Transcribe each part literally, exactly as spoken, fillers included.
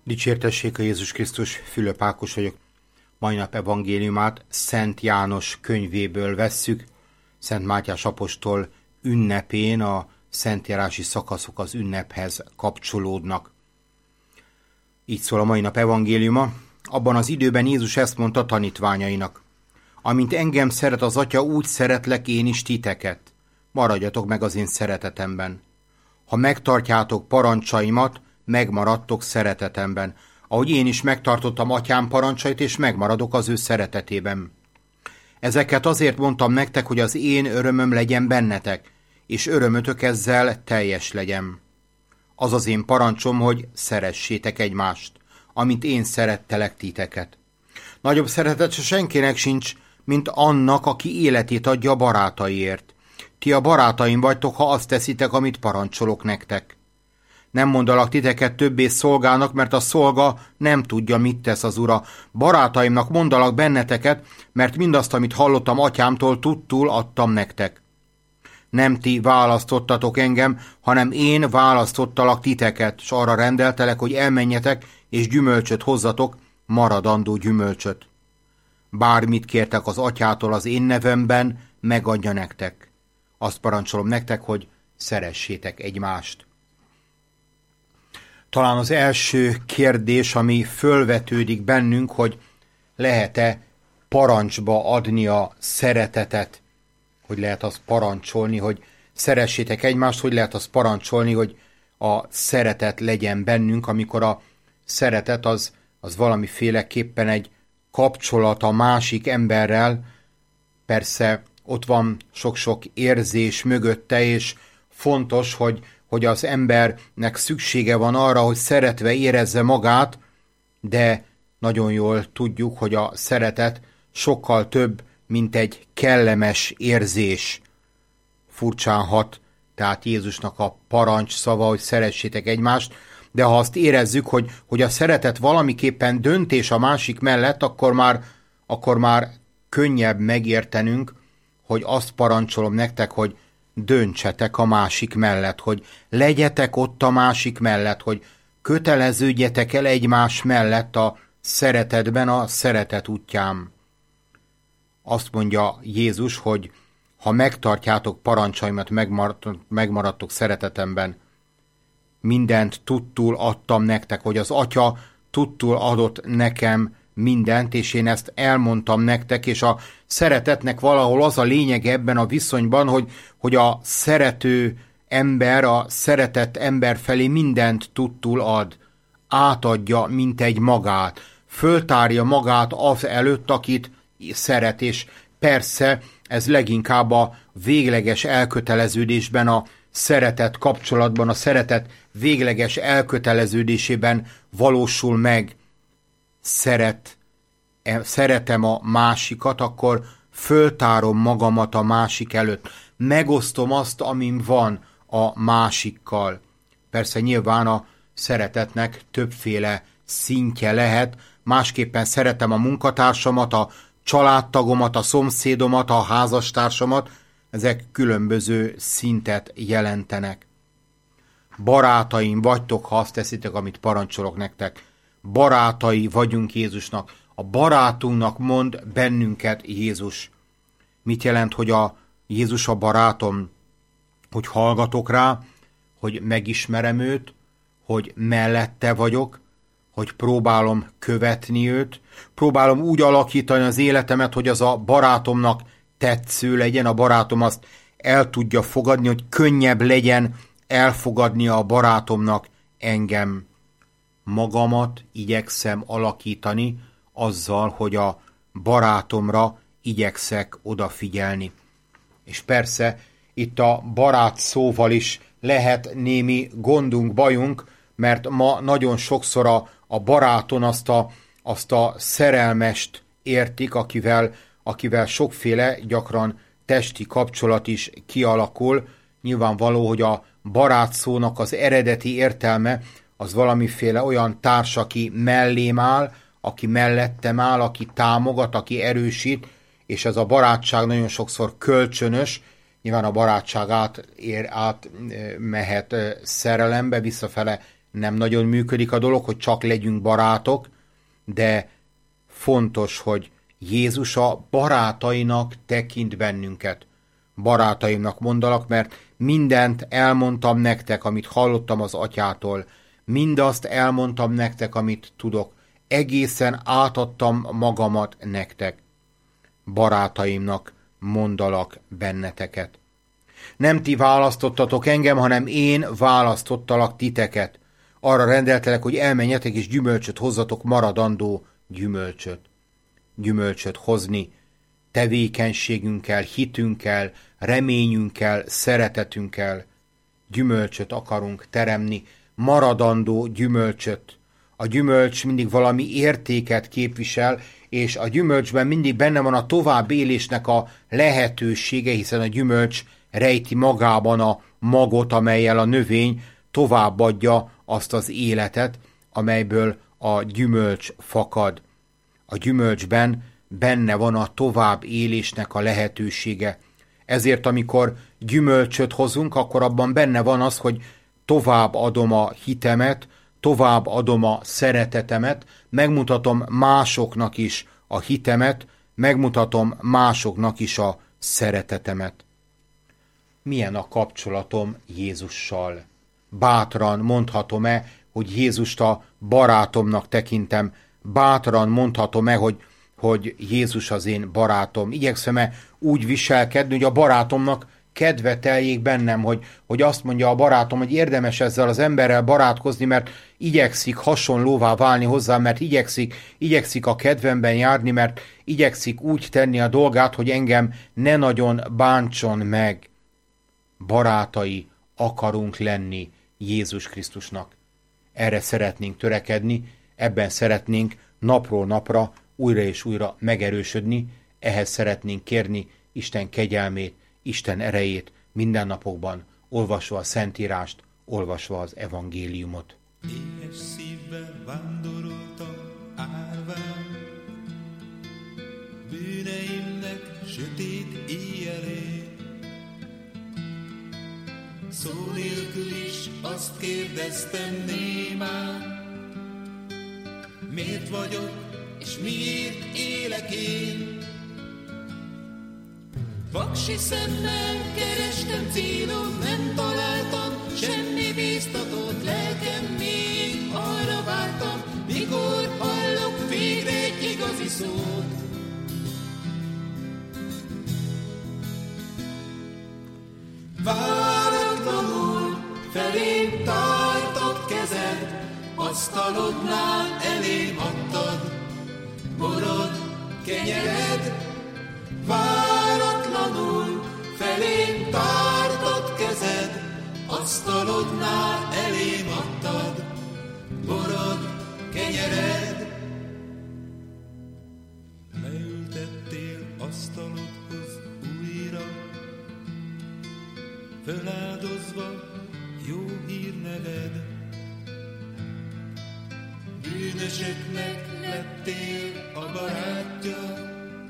Dicsértessék a Jézus Krisztus, Fülöp Ákos vagyok. Mai nap evangéliumát Szent János könyvéből vesszük. Szent Mátyás apostol ünnepén a szentjárási szakaszok az ünnephez kapcsolódnak. Így szól a mai nap evangéliuma. Abban az időben Jézus ezt mondta tanítványainak: amint engem szeret az Atya, úgy szeretlek én is titeket. Maradjatok meg az én szeretetemben. Ha megtartjátok parancsaimat, megmaradtok szeretetemben, ahogy én is megtartottam Atyám parancsait, és megmaradok az ő szeretetében. Ezeket azért mondtam nektek, hogy az én örömöm legyen bennetek, és örömötök ezzel teljes legyen. Az az én parancsom, hogy szeressétek egymást, amint én szerettelek titeket. Nagyobb szeretet se senkinek sincs, mint annak, aki életét adja a barátaiért. Ti a barátaim vagytok, ha azt teszitek, amit parancsolok nektek. Nem mondalak titeket többé szolgának, mert a szolga nem tudja, mit tesz az ura. Barátaimnak mondalak benneteket, mert mindazt, amit hallottam Atyámtól, tudtul adtam nektek. Nem ti választottatok engem, hanem én választottalak titeket, s arra rendeltelek, hogy elmenjetek, és gyümölcsöt hozzatok, maradandó gyümölcsöt. Bármit kértek az Atyától az én nevemben, megadja nektek. Azt parancsolom nektek, hogy szeressétek egymást. Talán az első kérdés, ami fölvetődik bennünk, hogy lehet-e parancsba adni a szeretetet, hogy lehet azt parancsolni, hogy szeressétek egymást, hogy lehet azt parancsolni, hogy a szeretet legyen bennünk, amikor a szeretet az, az valamiféleképpen egy kapcsolat a másik emberrel. Persze ott van sok-sok érzés mögötte, és fontos, hogy hogy az embernek szüksége van arra, hogy szeretve érezze magát, de nagyon jól tudjuk, hogy a szeretet sokkal több, mint egy kellemes érzés. Furcsán hat, tehát Jézusnak a parancs szava, hogy szeressétek egymást, de ha azt érezzük, hogy, hogy a szeretet valamiképpen döntés a másik mellett, akkor már, akkor már könnyebb megértenünk, hogy azt parancsolom nektek, hogy döntsetek a másik mellett, hogy legyetek ott a másik mellett, hogy köteleződjetek el egymás mellett a szeretetben, a szeretet útján. Azt mondja Jézus, hogy ha megtartjátok parancsaimat, megmaradtok szeretetemben. Mindent tudtul adtam nektek, hogy az Atya tudtul adott nekem mindent, és én ezt elmondtam nektek, és a szeretetnek valahol az a lényeg ebben a viszonyban, hogy, hogy a szerető ember, a szeretett ember felé mindent tudtul ad, átadja, mint egy magát, föltárja magát az előtt, akit szeret, és persze ez leginkább a végleges elköteleződésben, a szeretet kapcsolatban, a szeretet végleges elköteleződésében valósul meg. Szeret, szeretem a másikat, akkor föltárom magamat a másik előtt. Megosztom azt, amin van a másikkal. Persze nyilván a szeretetnek többféle szintje lehet. Másképpen szeretem a munkatársamat, a családtagomat, a szomszédomat, a házastársamat. Ezek különböző szintet jelentenek. Barátaim vagytok, ha azt teszitek, amit parancsolok nektek. Barátai vagyunk Jézusnak. A barátunknak mond bennünket Jézus. Mit jelent, hogy a Jézus a barátom? Hogy hallgatok rá, hogy megismerem őt, hogy mellette vagyok, hogy próbálom követni őt, próbálom úgy alakítani az életemet, hogy az a barátomnak tetsző legyen, a barátom azt el tudja fogadni, hogy könnyebb legyen elfogadnia a barátomnak engem. Magamat igyekszem alakítani azzal, hogy a barátomra igyekszek odafigyelni. És persze itt a barát szóval is lehet némi gondunk, bajunk, mert ma nagyon sokszor a, a baráton azt a, azt a szerelmest értik, akivel, akivel sokféle, gyakran testi kapcsolat is kialakul. Nyilvánvaló, hogy a barát szónak az eredeti értelme az valamiféle olyan társ, aki mellém áll, aki mellettem áll, aki támogat, aki erősít, és ez a barátság nagyon sokszor kölcsönös. Nyilván a barátság át, ér, át mehet szerelembe, visszafele nem nagyon működik a dolog, hogy csak legyünk barátok, de fontos, hogy Jézus a barátainak tekint bennünket. Barátaimnak mondalak, mert mindent elmondtam nektek, amit hallottam az atyától, mindazt elmondtam nektek, amit tudok. Egészen átadtam magamat nektek. Barátaimnak mondalak benneteket. Nem ti választottatok engem, hanem én választottalak titeket. Arra rendeltelek, hogy elmenjetek és gyümölcsöt hozzatok, maradandó gyümölcsöt. Gyümölcsöt hozni tevékenységünkkel, hitünkkel, reményünkkel, szeretetünkkel. Gyümölcsöt akarunk teremni, maradandó gyümölcsöt. A gyümölcs mindig valami értéket képvisel, és a gyümölcsben mindig benne van a tovább élésnek a lehetősége, hiszen a gyümölcs rejti magában a magot, amellyel a növény továbbadja azt az életet, amelyből a gyümölcs fakad. A gyümölcsben benne van a tovább élésnek a lehetősége. Ezért, amikor gyümölcsöt hozunk, akkor abban benne van az, hogy tovább adom a hitemet, tovább adom a szeretetemet, megmutatom másoknak is a hitemet, megmutatom másoknak is a szeretetemet. Milyen a kapcsolatom Jézussal? Bátran mondhatom-e, hogy Jézust a barátomnak tekintem? Bátran mondhatom-e, hogy, hogy Jézus az én barátom? Igyekszem-e úgy viselkedni, hogy a barátomnak kedve teljék bennem, hogy, hogy azt mondja a barátom, hogy érdemes ezzel az emberrel barátkozni, mert igyekszik hasonlóvá válni hozzá, mert igyekszik, igyekszik a kedvemben járni, mert igyekszik úgy tenni a dolgát, hogy engem ne nagyon bántson meg. Barátai akarunk lenni Jézus Krisztusnak. Erre szeretnénk törekedni, ebben szeretnénk napról napra újra és újra megerősödni, ehhez szeretnénk kérni Isten kegyelmét, Isten erejét mindennapokban, olvasva a Szentírást, olvasva az evangéliumot. Éhes szívvel vándoroltam árván, bűneimnek sötét éjjelén. Szó nélkül is azt kérdeztem némán, miért vagyok és miért élek én? Vaksi szemmel kerestem célom, nem találtam, semmi bíztatott lelkem, még arra vártam, mikor hallok végre egy igazi szót. Váratlanul felém tartott kezed, asztalodnál elém adtad, borod, kenyered. Váratlanul felém tartott kezed, asztalodnál elém adtad, borod, kenyered. Leültettél asztalodhoz újra, föláldozva jó hírneved. Bűnösöknek lettél a barátja,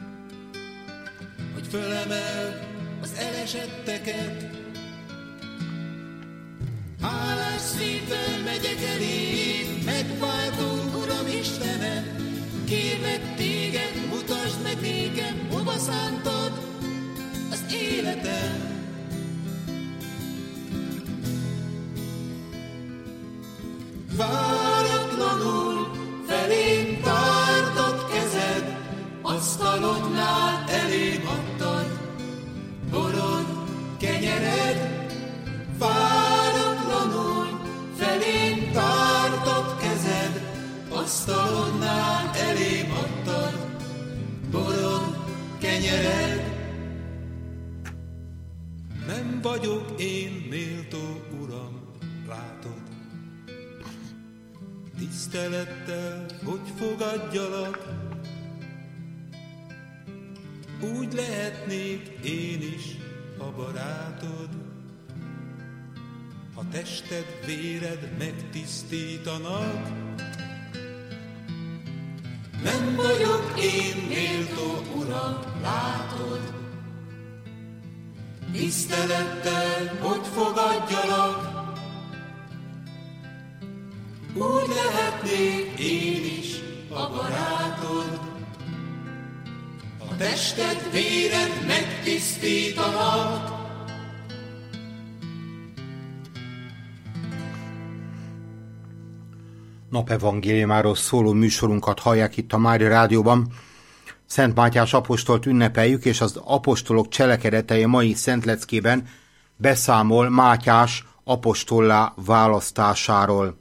hogy fölemeld az elesetteket. Hálás szívvel megyek eléd, megváltó Uram Istenem, kérlek téged, mutasd meg nékem, hova szántad az életem. Váratlanul felém tartott kezed, asztalodnál elém adtad, borod, kenyered. Váratlanul felém tartott kezed, asztalodnál elém adtad, borod, kenyered. Nem vagyok én méltó, Uram, látod, tisztelettel, hogy fogadjalak, úgy lehetnék én is a barátod, ha tested, véred megtisztítanak. Nem vagyok én méltó, Uram, látod, tisztelettel, hogy fogadjalak, úgy lehetnék én is a barátod. A tested, véred megtisztítanak, Napevangéliumáról szóló műsorunkat hallják itt a Mária Rádióban. Szent Mátyás apostolt ünnepeljük, és az apostolok cselekedetei mai szentleckében beszámol Mátyás apostollá választásáról.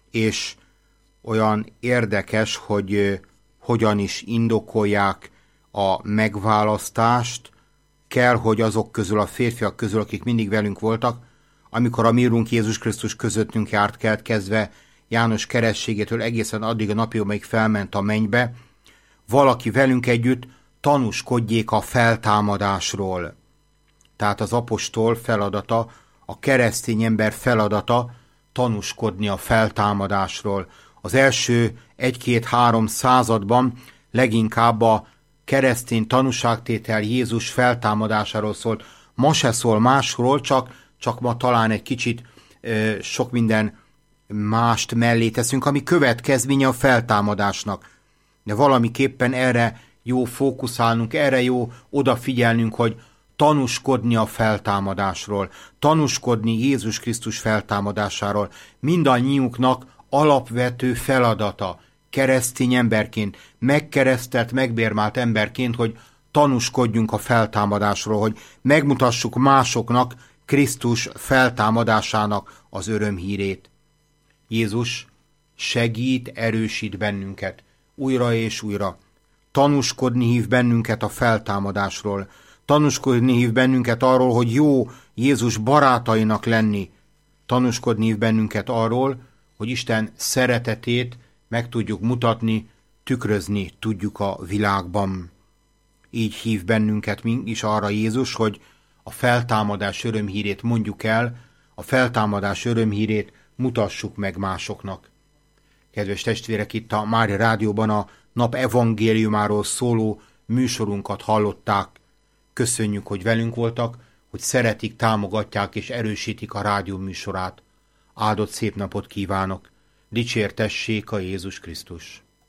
És olyan érdekes, hogy hogyan is indokolják a megválasztást. Kell, hogy azok közül, a férfiak közül, akik mindig velünk voltak, amikor a mi Urunk Jézus Krisztus közöttünk járt, kelt kezdve János kerességétől egészen addig a napig, amíg felment a mennybe, valaki velünk együtt tanúskodjék a feltámadásról. Tehát az apostol feladata, a keresztény ember feladata tanúskodni a feltámadásról. Az első egy-két-három században leginkább a keresztény tanúságtétel Jézus feltámadásáról szólt. Ma se szól másról, csak, csak ma talán egy kicsit ö, sok minden mást mellé teszünk, ami következménye a feltámadásnak. De valamiképpen erre jó fókuszálnunk, erre jó odafigyelnünk, hogy tanúskodni a feltámadásról, tanúskodni Jézus Krisztus feltámadásáról. Mindannyiunknak alapvető feladata, keresztény emberként, megkeresztelt, megbérmált emberként, hogy tanúskodjunk a feltámadásról, hogy megmutassuk másoknak Krisztus feltámadásának az örömhírét. Jézus segít, erősít bennünket, újra és újra. Tanúskodni hív bennünket a feltámadásról. Tanúskodni hív bennünket arról, hogy jó Jézus barátainak lenni. Tanúskodni hív bennünket arról, hogy Isten szeretetét meg tudjuk mutatni, tükrözni tudjuk a világban. Így hív bennünket is arra Jézus, hogy a feltámadás örömhírét mondjuk el, a feltámadás örömhírét mutassuk meg másoknak. Kedves testvérek, itt a Mária Rádióban a nap evangéliumáról szóló műsorunkat hallották. Köszönjük, hogy velünk voltak, hogy szeretik, támogatják és erősítik a rádió műsorát. Áldott szép napot kívánok! Dicsértessék a Jézus Krisztus!